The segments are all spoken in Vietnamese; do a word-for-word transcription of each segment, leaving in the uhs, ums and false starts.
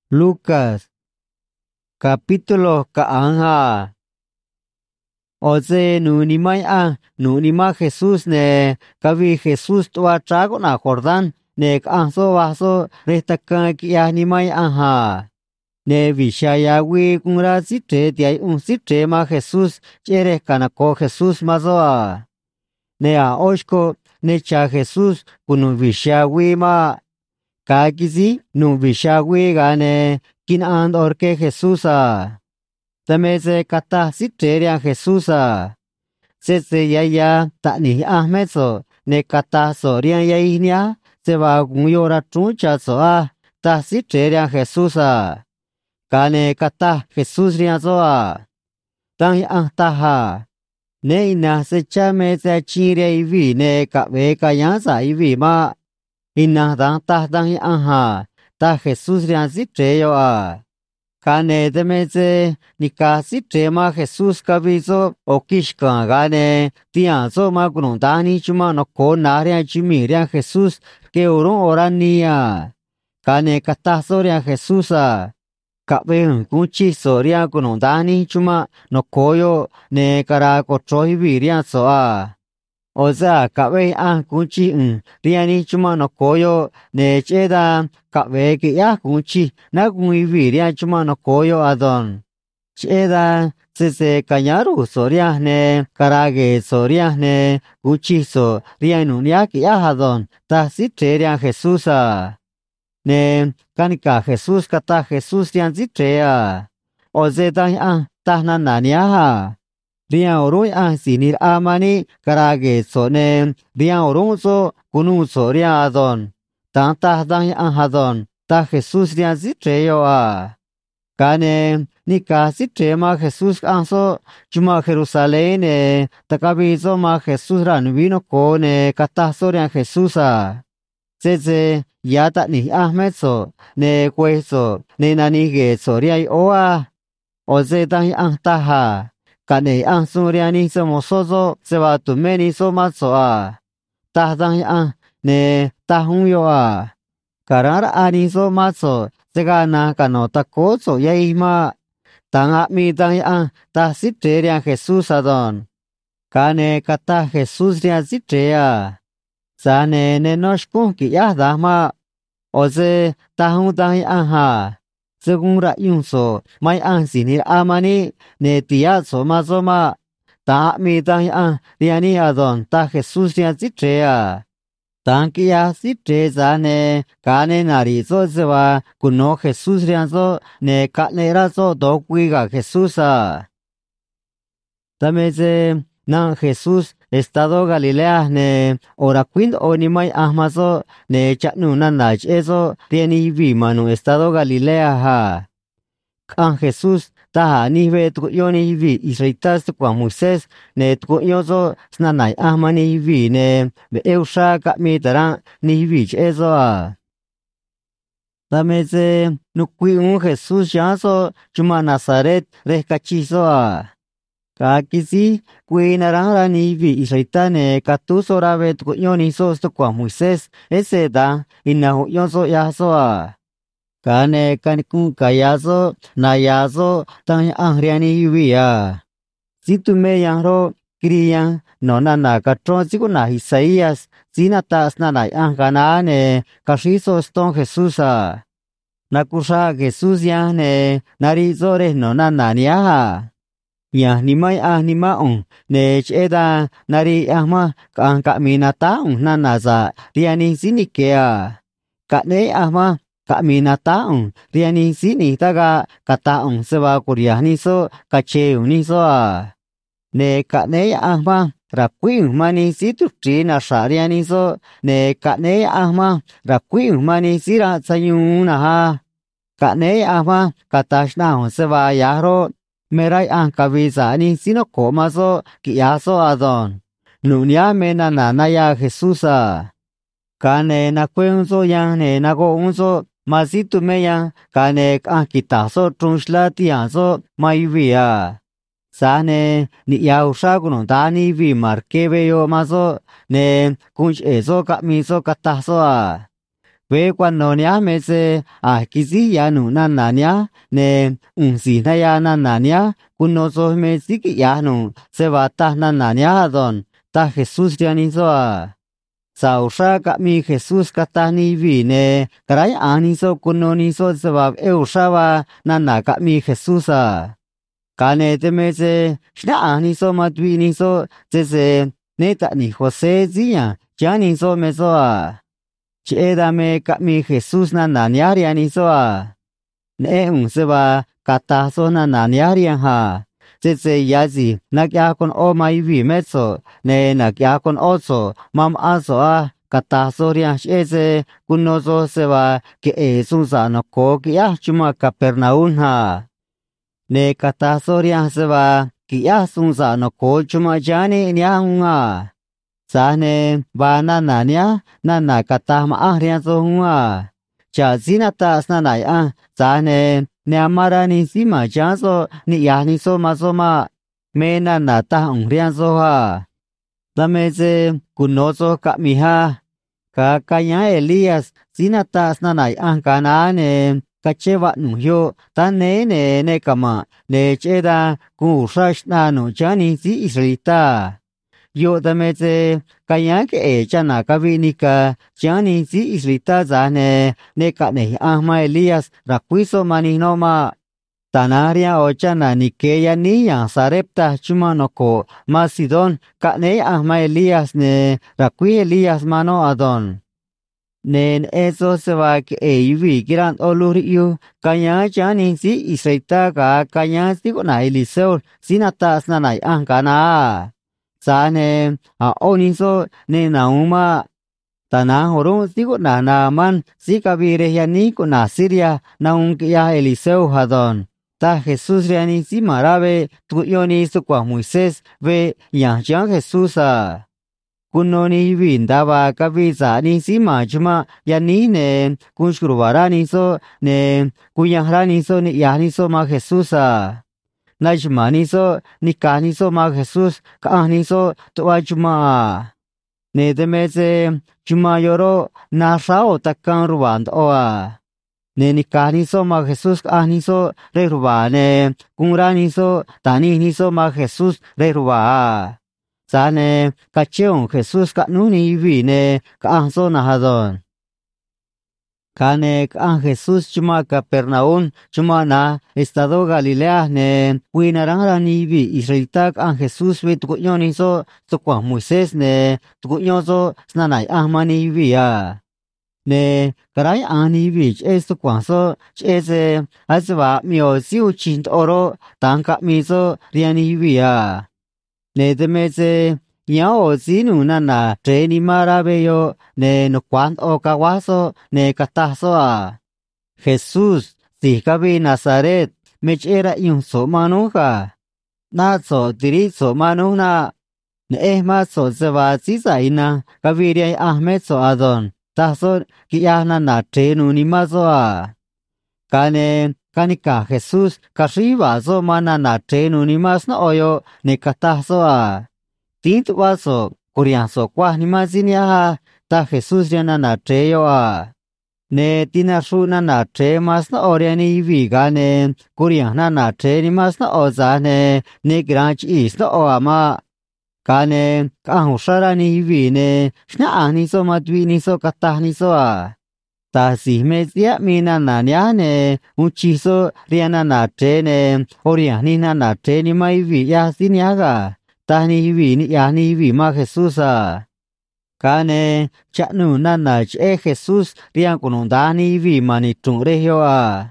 Lucas, capítulo kaanga. Oze nu ni mai a nu ni ma Jesús ne kavi Jesús tua trago na Jordán ne anso vaso restakan kia ni mai a ha. Ne vishaya wi kunra sitre tiai un sitre ma Jesús chere kanako Jesús mazoa. Ne a oshko ne cha Jesús kunu vishawi ma kakizi nu vishawi gane kin and orke Jesús a. Tameze kata sitre Jesús a. Sese ya ya ta ni ahmeso ne kata so rian ya inia se va guyora trucha so a ta sitre Jesús a. Kane kata Jesús rian so a. Tang ya ta ha. Ne ina se chame se chire ivi ne ka ve ka yan sa ivi ma. Ina dang ta dang ya ha. Ta Jesús rian sitre yo a. Kane demeze nika sitre ma Jesús kaviso okishka gane tian so ma kunundani chuma no ko naria chimi ria Jesús ke oron orania. Kane kata so ria Jesús a. Kabe kunchi so ria kunundani chuma no koyo ne kara kotroi viria so a. Oza kabe a kunchi un riani chuma no koyo ne cheda kabe ki ya kunchi na kunwi viria chuma no koyo adon. Cheda sese kanyaru soria ne karage soria ne kunchi so rianu nia ki ya adon ta sitre ria Jesús a. Ne kanika Jesús kata Jesús rian sitre a. Oze ta a ta na nania ha. Rian oroi a sinir amani karage sone rian orong so kunu so rian adon. Tan ta dan a hadon ta Jesús rian sitre yo a. Kane nika sitre ma Jesús anso chuma Jerusalén ne takabizo ma Jesús ran vino ko ne kata so rian Jesús a. Sese ya ta ni ahmed so ne kweso ne nani ge so rian o a. Oze dan a ta ha. Kane an suriani somo sozo se va tu meni soma so a. Ta dan an ne ta hun yo a. Karar ani so maso se gana kano ta ko so ya ima. Tan a mi dan an ta sitre rian Jesús adon. Kane kata Jesús rian sitre a. Sane ne noshkun ki ya dama. Oze ta hun dan an ha. Según ra yun so mai an sinir amani ne tia so ma so ma ta mi ta an riani adon ta Jesús rian sitre a. Tan kia sitre za ne kane nari so se va kuno Jesús rian so ne kane ra so do kui ga Jesús a. Tameze nan Jesús estado Galilea ne ora quint onimai ahmaso ne chanu nanach eso tieni vi manu estado Galilea ha. Kan Jesús ta ni ve tu yoni vi israelitas kwa Moisés ne tu yoso snanai ahmani vi ne be eusha ka mi taran ni vi eso a. Tameze nu kui un Jesús yaso chuma Nazaret rescachizo a. Kakisi kui narang ni vi israelitane katu sorabe tu yoni so sto kwa Moisés ese da inahu yonso yaso a. Kane kaniku kayaso na yaso tan angriani vi a. Situ me yanro kriyan nona na katron siku na Isaías sinatas na na angana ne kashiso ston Jesús a. Nakusha Jesús ya ne narizore nona na niya. Ya ni mai ah ni ma on ne cheda nari ahma kan ka minata on nanaza riani sini kea ka ne ahma ka minata on riani sini taga kata on seba kuriani so ka che uni so a ne ka ne ahma rapui mani situ trina shariani so ne ka ne ahma rapui mani sira sayuna ha ka ne ahma katashna on seba yaro Merai an kabisa ni sino komaso kiaso adon. Nunia mena nanaya Jesús a. Kane na kwenso yang ne na go unso masitu meya kane an kitaso trunshla tianso maivia. Sane ni yausha kuno dani vi markebe yo maso ne kunch eso kamiso kataso a. Ve cuando nia me se a kisi ya nu na na nia ne un si na ya na na nia kuno so me si ki ya nu se va ta na na nia don ta Jesús ya ni so a sao sa ka mi Jesús ka ta ni vi ne krai ani so kuno ni so se va eu sa va na na ka mi Jesús a ka ne te me se shna ani so ma twi ni so se se ne ta ni José zi ya ya ni so me so a che dame ka mi Jesús na na nia ria ni so a ne un se va ka ta so na na nia ria ha se se ya zi na kya con o mai vi me so ne na kya con o so mam a so a ka ta so ria she se kuno so se va ke e su sa no ko kya chuma Capernaum ha ne ka ta so ria se va kya su sa no ko chuma jani nya nga sa ne ba na na nya na na ka ta ma a ria so nga cha zina ta sna nai a sa ne ne amara ni si ma cha so ni ya ni so ma so ma me na na ta ong ria so ha ta me se kuno so ka mi ha ka ka ya Elias zina ta sna nai a ka na ne ka che wa nu yo ta ne ne ne ka ma ne che da ku sa na no cha ni si Israelita yo ta me se ka ya ke e cha na ka vi ni ka cha ni si Israelita za ne ne ka ne a ma Elias ra kuiso mani no ma tanaria o cha na ni ke ya ni ya sarepta chuma no ko ma Sidon ka ne a ma Elias ne ra kui Elias mano adon nen eso se va que e vi gran oluri yu kanya cha ni si Israelita ka kanya si ko na Eliseo sinatas na nai an kana sa ne a oni so ne na uma tana horon si ko na na man si ka vi re ya ni ko na Siria na un ya Eliseo hadon ta Jesús re ni si marabe tu yo ni su kwa Moisés ve ya cha Jesús a kuno ni vindaba ka vi sa ni si ma chuma ya ni ne kun shkurubara ni so ne kuyahra ni so ni ya ni so ma Jesús a na chuma ni so ni ka ni so ma Jesús ka ni so to wa chuma ne de me se chuma yoro na sao ta kan ruban o a ne ni ka ni so ma Jesús ka ni so re ruba ne kun ra ni so ta ni ni so ma Jesús re ruba sa ne ka cheon Jesús ka nu ni vi ne ka so na hadon ka ne ka Jesús chuma Capernaum chuma na estado Galilea ne winarang ra ni vi Israelita ka Jesús vi tu yo ni so to kwa Moisés ne tu yo so snanai a ma ni vi a ne karai a ni vi che so kwa so che se aswa myo siu chin oro tang ka mi so rian ni vi a ne de me se ya o si nu na na tre ni mara be yo ne no kwan o ka wa so ne ka ta so a Jesús si ka bi Nazaret me chera yun so manu ka na so diri so manu na ne eh ma so se va si sa ina ka bi ri Ahmed so adon ta so ki ya na na tre nu ni ma so a ka ne kanika Jesús ka ri ba so ma na na tre nu ni mas na oyo ne ka ta so a tin tu wa so kurian so kwa ni ma sin ya ta Jesús ya na na tre yo a ne tina su na na tre mas na ore ni vi ga ne kurian na na tre ni mas na o za ne ne gran chi is na o ama ka ne ka hu sara ni vi ne shna ani so ma twi ni so ka ta ni so a ta si me sia mi na na nya ne un chi so ria na na tre ne orian ni na na tre ni mai vi ya sin ya ga ta ni vi ni ya ni vi ma Jesús a ka ne cha nu na na che Jesús ria kun da ni vi ma ni tung re yo a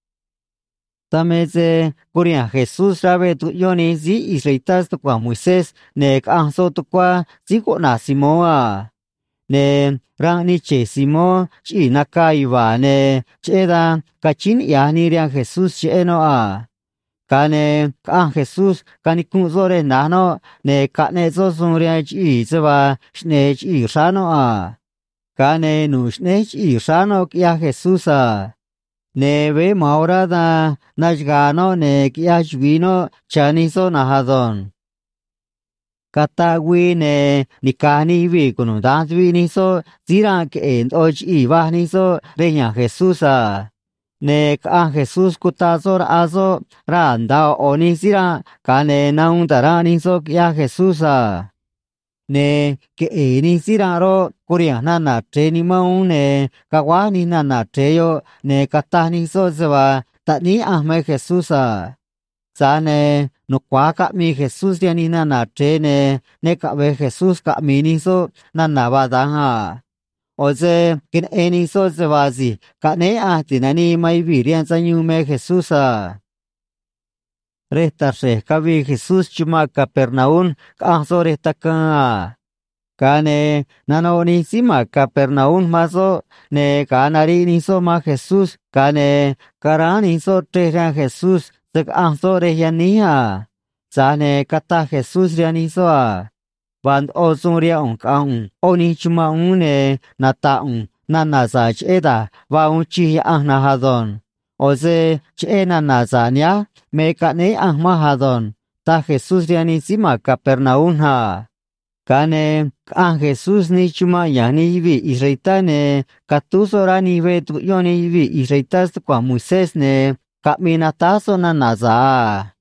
ta me se kurian Jesús sabe tu yo ni si Israelitas tu kwa Moisés ne ka so tu kwa si ko na Simón a ne rang ni che Simón chi na ka iwa ne che da ka chin ya ni ria Jesús che no a ka ne ka Jesús ka ni kun so re na no ne ka ne so sun ria chi se ba ne chi sa no a ka ne nu ne chi sa no ya Jesús a ne ve maura da na ga no ne ya vino chani so na hadon kata wi ne ni ka ni vi kuno da vi ni so zira ke en o chi va ni so re nya Jesus a ne ka Jesus kuta so a so ra da o ni zira ka ne na un da ra ni so ya Jesus a ne ke e ni zira ro korea na na tre ni ma un ne ka wa ni na na tre yo ne kata ni so zwa ta ni a me Jesus a sa ne no quá cả mi Jesus ya ni na na tre ne ne cả về Jesus cả mi ni so na na ba da ha o ze kin e ni so ze ba gì cả ne a ti na ni mai vi rian sa nyu me Jesus a resta se ka vi Jesus chuma Capernaum ka so resta ka ka ne na no ni sima Capernaum ma so ne ka na ri ni so ma Jesus ka ne ka ra ni so tre ra Jesus tức ang so re ya ni à sa ne kata Jesus ya ni so à van o sung ria ong kang o ni chuma un ne na ta un na na sa che da va un chi ang na ha don o se che na na sa nya me ka ne ang ma ha don ta Jesus ya ni sima Capernaum ha ka ne ang Jesus ni chuma ya ni vi Israel ne ka tu so ra ni ve tu yo ni vi Israel kwa Moises ne Kami na taso na naza.